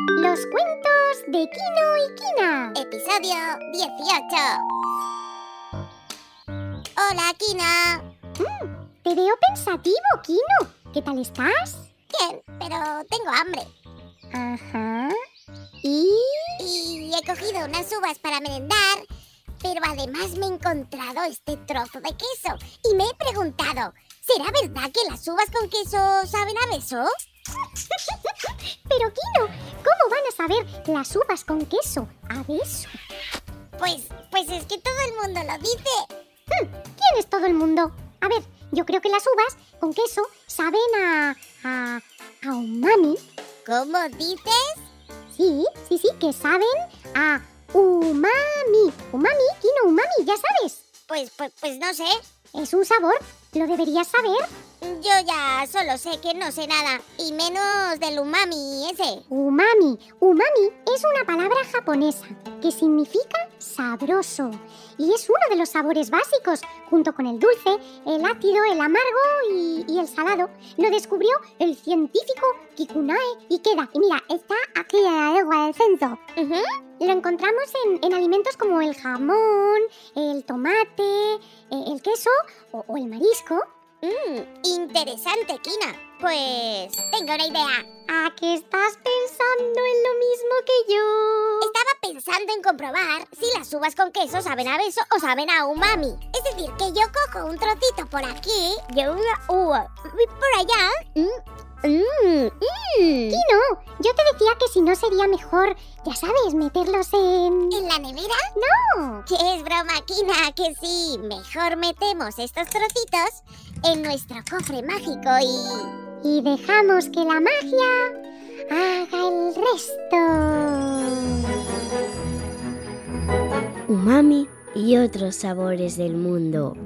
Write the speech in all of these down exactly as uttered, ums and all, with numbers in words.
Los cuentos de Kino y Kina. Episodio dieciocho. Hola, Kina. Mm, te veo pensativo, Kino. ¿Qué tal estás? Bien, pero tengo hambre. Ajá. ¿Y? Y he cogido unas uvas para merendar, pero además me he encontrado este trozo de queso y me he preguntado, ¿será verdad que las uvas con queso saben a beso? Pero Kino, ¿cómo van a saber las uvas con queso a beso? Pues, pues es que todo el mundo lo dice. Hmm, ¿Quién es todo el mundo? A ver, yo creo que las uvas con queso saben a... a... a umami. ¿Cómo dices? Sí, sí, sí, que saben a umami. Umami, Kino, umami, ya sabes. Pues, pues, pues no sé. Es un sabor, lo deberías saber. Yo ya solo sé que no sé nada, y menos del umami ese. Umami. Umami es una palabra japonesa que significa sabroso y es uno de los sabores básicos, junto con el dulce, el ácido, el amargo y, y el salado. Lo descubrió el científico Kikunae Ikeda. Y mira, está aquí a la lengua del centro. Uh-huh. Lo encontramos en, en alimentos como el jamón, el tomate, el queso o, o el marisco. Mmm, interesante, Kina. Pues tengo una idea. ¿A qué estás pensando en lo mismo que yo? Estaba pensando en comprobar si las uvas con queso saben a beso o saben a umami. Es decir, que yo cojo un trocito por aquí de una uva y por allá. Mmm, mmm, mmm. Kino, yo te decía que si no sería mejor, ya sabes, meterlos en... ¿En la nevera? ¡No! Que es broma, Kina, que sí. Mejor metemos estos trocitos en nuestro cofre mágico y... Y dejamos que la magia haga el resto. Umami y otros sabores del mundo.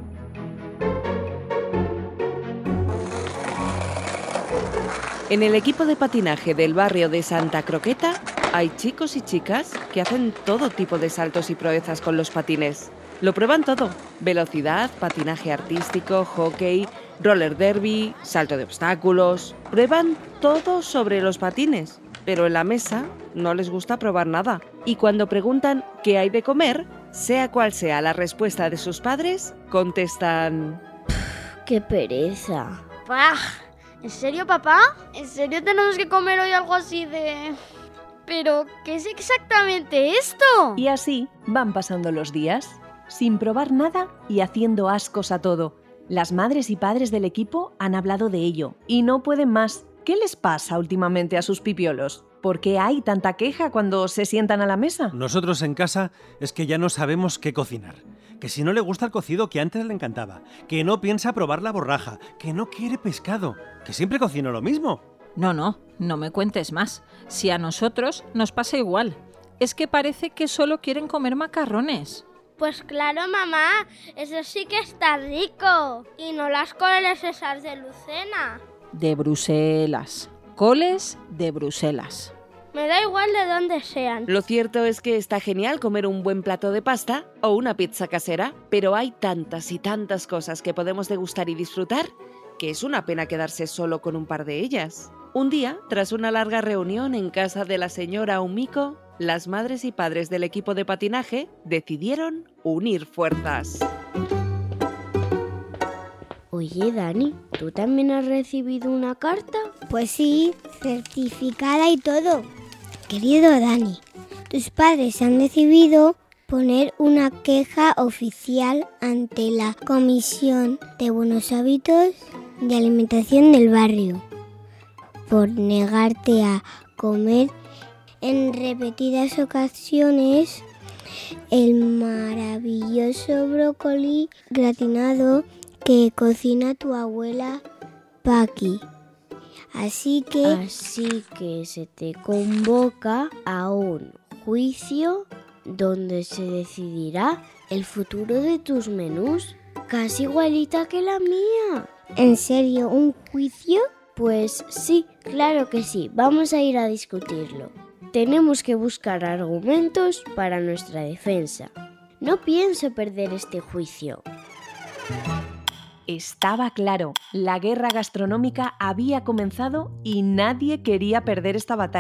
En el equipo de patinaje del barrio de Santa Croqueta hay chicos y chicas que hacen todo tipo de saltos y proezas con los patines. Lo prueban todo: velocidad, patinaje artístico, hockey, roller derby, salto de obstáculos. Prueban todo sobre los patines, pero en la mesa no les gusta probar nada. Y cuando preguntan qué hay de comer, sea cual sea la respuesta de sus padres, contestan: ¡Qué pereza! ¡Pah! ¿En serio, papá? ¿En serio tenemos que comer hoy algo así de...? ¿Pero qué es exactamente esto? Y así van pasando los días, sin probar nada y haciendo ascos a todo. Las madres y padres del equipo han hablado de ello y no pueden más. ¿Qué les pasa últimamente a sus pipiolos? ¿Por qué hay tanta queja cuando se sientan a la mesa? Nosotros en casa es que ya no sabemos qué cocinar. Que si no le gusta el cocido que antes le encantaba, que no piensa probar la borraja, que no quiere pescado, que siempre cocino lo mismo. No, no, no me cuentes más. Si a nosotros nos pasa igual. Es que parece que solo quieren comer macarrones. Pues claro, mamá, eso sí que está rico. Y no las coles esas de Lucena. De Bruselas. Coles de Bruselas. Me da igual de dónde sean. Lo cierto es que está genial comer un buen plato de pasta o una pizza casera, pero hay tantas y tantas cosas que podemos degustar y disfrutar que es una pena quedarse solo con un par de ellas. Un día, tras una larga reunión en casa de la señora Umiko, las madres y padres del equipo de patinaje decidieron unir fuerzas. Oye, Dani, ¿tú también has recibido una carta? Pues sí, certificada y todo. Querido Dani, tus padres han decidido poner una queja oficial ante la Comisión de Buenos Hábitos de Alimentación del barrio por negarte a comer en repetidas ocasiones el maravilloso brócoli gratinado que cocina tu abuela Paqui. Así que... Así que se te convoca a un juicio donde se decidirá el futuro de tus menús. Casi igualita que la mía. ¿En serio, un juicio? Pues sí, claro que sí. Vamos a ir a discutirlo. Tenemos que buscar argumentos para nuestra defensa. No pienso perder este juicio. Estaba claro, la guerra gastronómica había comenzado y nadie quería perder esta batalla.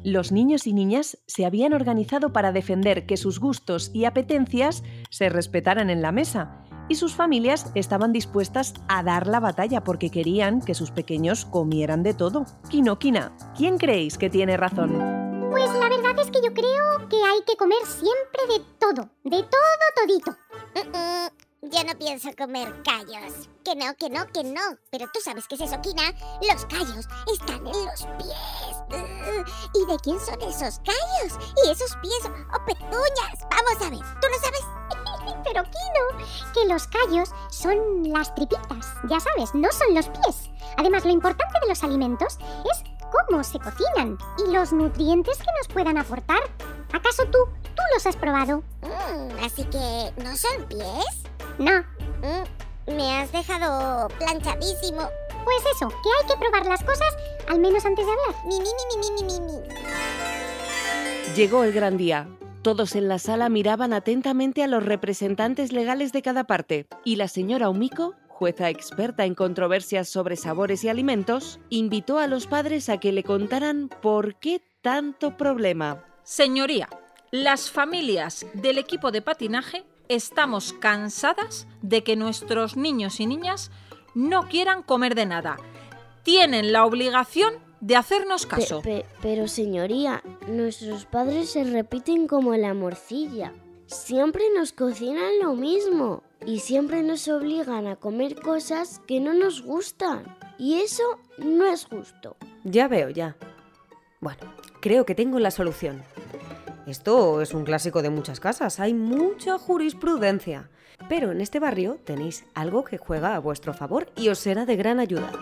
Los niños y niñas se habían organizado para defender que sus gustos y apetencias se respetaran en la mesa, y sus familias estaban dispuestas a dar la batalla porque querían que sus pequeños comieran de todo. Kino, Kina, ¿quién creéis que tiene razón? Pues la verdad es que yo creo que hay que comer siempre de todo, de todo todito. Mm-mm. Yo no pienso comer callos. Que no, que no, que no. Pero tú sabes qué es eso, Kina. Los callos están en los pies. Uh, ¿Y de quién son esos callos? ¿Y esos pies o pezuñas? Vamos a ver, ¿tú lo sabes? Pero Kino, que los callos son las tripitas, ya sabes, no son los pies. Además, lo importante de los alimentos es cómo se cocinan y los nutrientes que nos puedan aportar. ¿Acaso tú, tú los has probado? Mm, así que, ¿no son pies? No. Mm, me has dejado planchadísimo. Pues eso, que hay que probar las cosas al menos antes de hablar. Mi, mi, mi, mi, mi, mi, mi. Llegó el gran día. Todos en la sala miraban atentamente a los representantes legales de cada parte, y la señora Umiko, jueza experta en controversias sobre sabores y alimentos, invitó a los padres a que le contaran por qué tanto problema. Señoría, las familias del equipo de patinaje estamos cansadas de que nuestros niños y niñas no quieran comer de nada. Tienen la obligación de hacernos caso. Pe- pe- pero señoría, nuestros padres se repiten como la morcilla. Siempre nos cocinan lo mismo y siempre nos obligan a comer cosas que no nos gustan. Y eso no es justo. Ya veo, ya. Bueno, creo que tengo la solución. Esto es un clásico de muchas casas, hay mucha jurisprudencia. Pero en este barrio tenéis algo que juega a vuestro favor y os será de gran ayuda.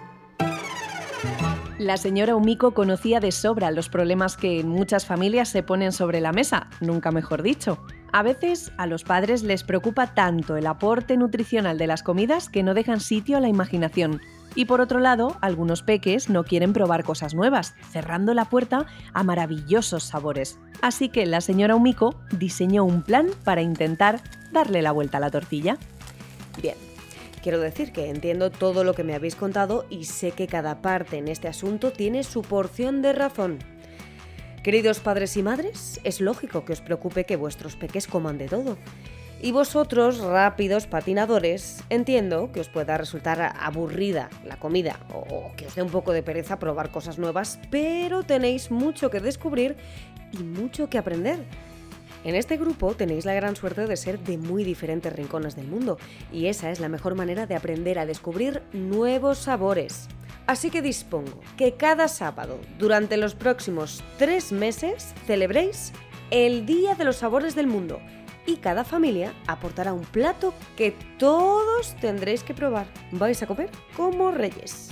La señora Umiko conocía de sobra los problemas que en muchas familias se ponen sobre la mesa, nunca mejor dicho. A veces a los padres les preocupa tanto el aporte nutricional de las comidas que no dejan sitio a la imaginación. Y por otro lado, algunos peques no quieren probar cosas nuevas, cerrando la puerta a maravillosos sabores. Así que la señora Umiko diseñó un plan para intentar darle la vuelta a la tortilla. Bien. Quiero decir que entiendo todo lo que me habéis contado y sé que cada parte en este asunto tiene su porción de razón. Queridos padres y madres, es lógico que os preocupe que vuestros peques coman de todo. Y vosotros, rápidos patinadores, entiendo que os pueda resultar aburrida la comida o que os dé un poco de pereza probar cosas nuevas, pero tenéis mucho que descubrir y mucho que aprender. En este grupo tenéis la gran suerte de ser de muy diferentes rincones del mundo y esa es la mejor manera de aprender a descubrir nuevos sabores. Así que dispongo que cada sábado, durante los próximos tres meses, celebréis el Día de los Sabores del Mundo y cada familia aportará un plato que todos tendréis que probar. Vais a comer como reyes.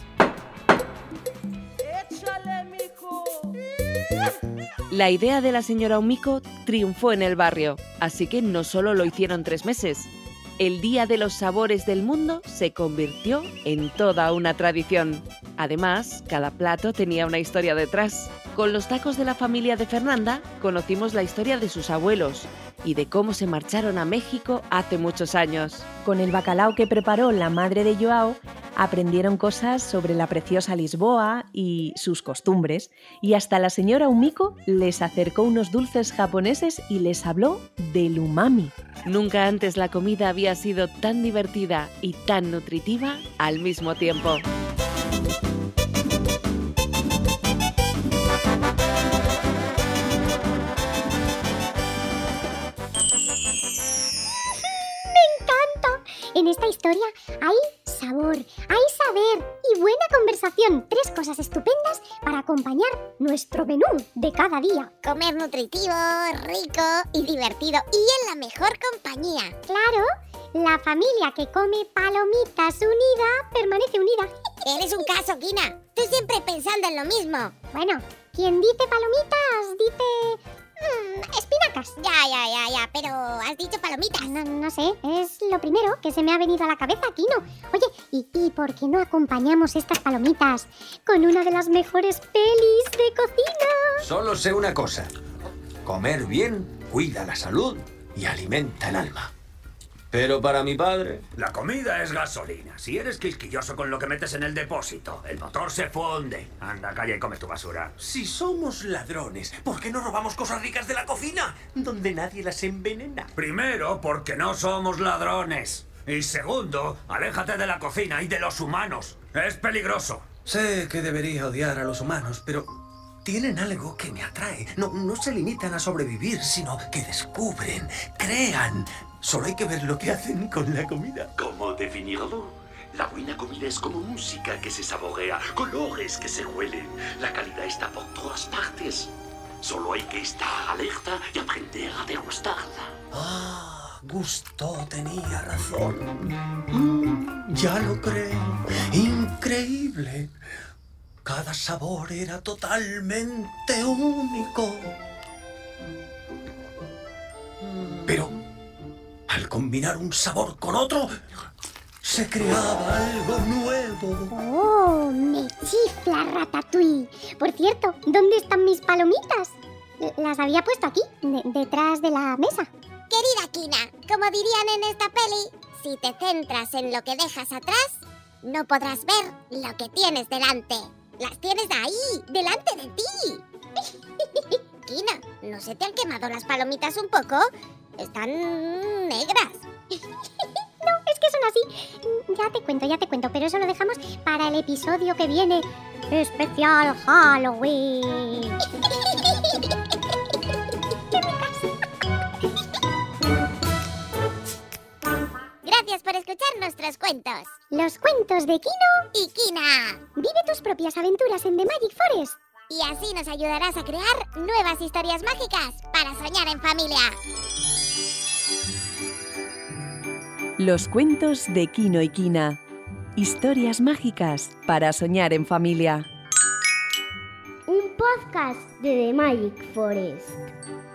¡Échale, mijo! La idea de la señora Umiko triunfó en el barrio, así que no solo lo hicieron tres meses. El Día de los Sabores del Mundo se convirtió en toda una tradición. Además, cada plato tenía una historia detrás. Con los tacos de la familia de Fernanda, conocimos la historia de sus abuelos y de cómo se marcharon a México hace muchos años. Con el bacalao que preparó la madre de Joao, aprendieron cosas sobre la preciosa Lisboa y sus costumbres, y hasta la señora Umiko les acercó unos dulces japoneses y les habló del umami. Nunca antes la comida había sido tan divertida y tan nutritiva al mismo tiempo. En esta historia hay sabor, hay saber y buena conversación. Tres cosas estupendas para acompañar nuestro menú de cada día. Comer nutritivo, rico y divertido y en la mejor compañía. Claro, la familia que come palomitas unida permanece unida. Eres un caso, Kina. Tú siempre pensando en lo mismo. Bueno, quien dice palomitas dice... Mmm, espinacas. Ya, ya, ya, ya, pero has dicho palomitas. No, no sé, es lo primero que se me ha venido a la cabeza, Kino. Oye, ¿y, ¿y por qué no acompañamos estas palomitas con una de las mejores pelis de cocina? Solo sé una cosa. Comer bien cuida la salud y alimenta el alma. Pero para mi padre... La comida es gasolina. Si eres quisquilloso con lo que metes en el depósito, el motor se funde. Anda, calla y come tu basura. Si somos ladrones, ¿por qué no robamos cosas ricas de la cocina, donde nadie las envenena? Primero, porque no somos ladrones. Y segundo, aléjate de la cocina y de los humanos. Es peligroso. Sé que debería odiar a los humanos, pero tienen algo que me atrae. No, no se limitan a sobrevivir, sino que descubren, crean. Solo hay que ver lo que hacen con la comida. ¿Cómo definirlo? La buena comida es como música que se saborea, colores que se huelen. La calidad está por todas partes. Solo hay que estar alerta y aprender a degustarla. Ah, Gusteau tenía razón. Mm, ya lo creo. Increíble. Cada sabor era totalmente único. Pero al combinar un sabor con otro, se creaba algo nuevo. ¡Oh! Me chifla, Ratatouille. Por cierto, ¿dónde están mis palomitas? Las había puesto aquí, de- detrás de la mesa. Querida Kina, como dirían en esta peli, si te centras en lo que dejas atrás, no podrás ver lo que tienes delante. Las tienes ahí, delante de ti. Kina, ¿no se te han quemado las palomitas un poco? Están negras. No, es que son así. Ya te cuento, ya te cuento, pero eso lo dejamos para el episodio que viene. Especial Halloween. Gracias por escuchar nuestros cuentos. Los cuentos de Kino y Kina. Vive tus propias aventuras en The Magic Forest. Y así nos ayudarás a crear nuevas historias mágicas para soñar en familia. Los cuentos de Kino y Kina. Historias mágicas para soñar en familia. Un podcast de The Magic Forest.